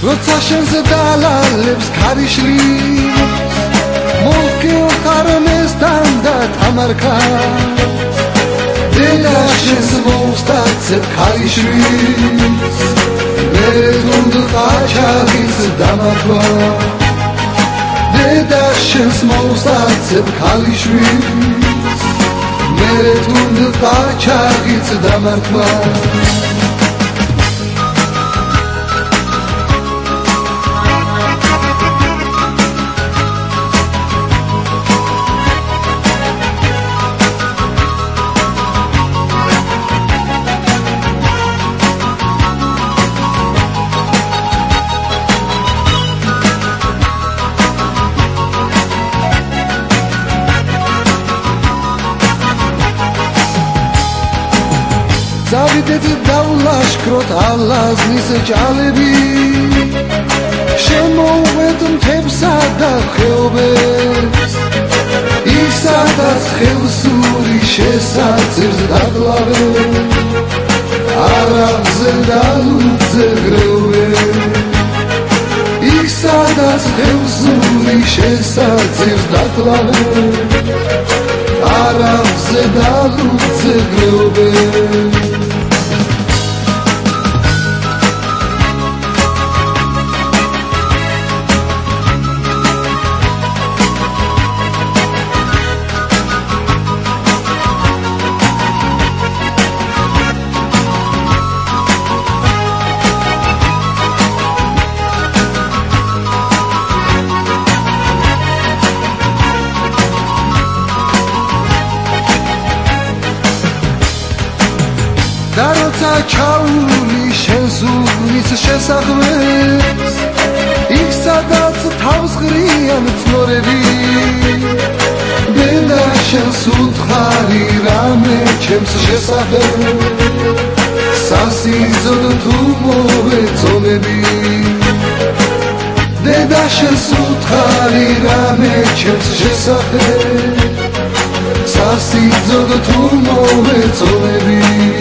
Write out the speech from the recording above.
როცა შენზე დალალებს ქარიშლით მოკიო ხარმესთან და თამარქა დედა შენს მოუსტაცებ ქარიშლით მე თუნდ ყაჩაღის დამარქვა დედა შენს მოუსტაცებ ქარიშლით მე თუნდ ყაჩაღის დამარქვა Zavitez davlashkrot alaznis jalები შემოვედ მთებსა და ხეობებს ის სადაც ხელსური შესაძერს დაგლავებს არაბზე და ლუძზე გროვებს ის სადაც ხელსური შესაძერს დაგლავებს არაბზე და ლუძზე გროვებს და როცა ჩაული შენს უბნის შესახვევს იქ სადაც თავს ღრიან წნორები დედა შენს უთხარი რამე ჩემს შესახვევს სასიზოდ თუ მოვეწონები დედა შენს უთხარი რამე ჩემს შესახვევს სასიზოდ თუ მოვეწონები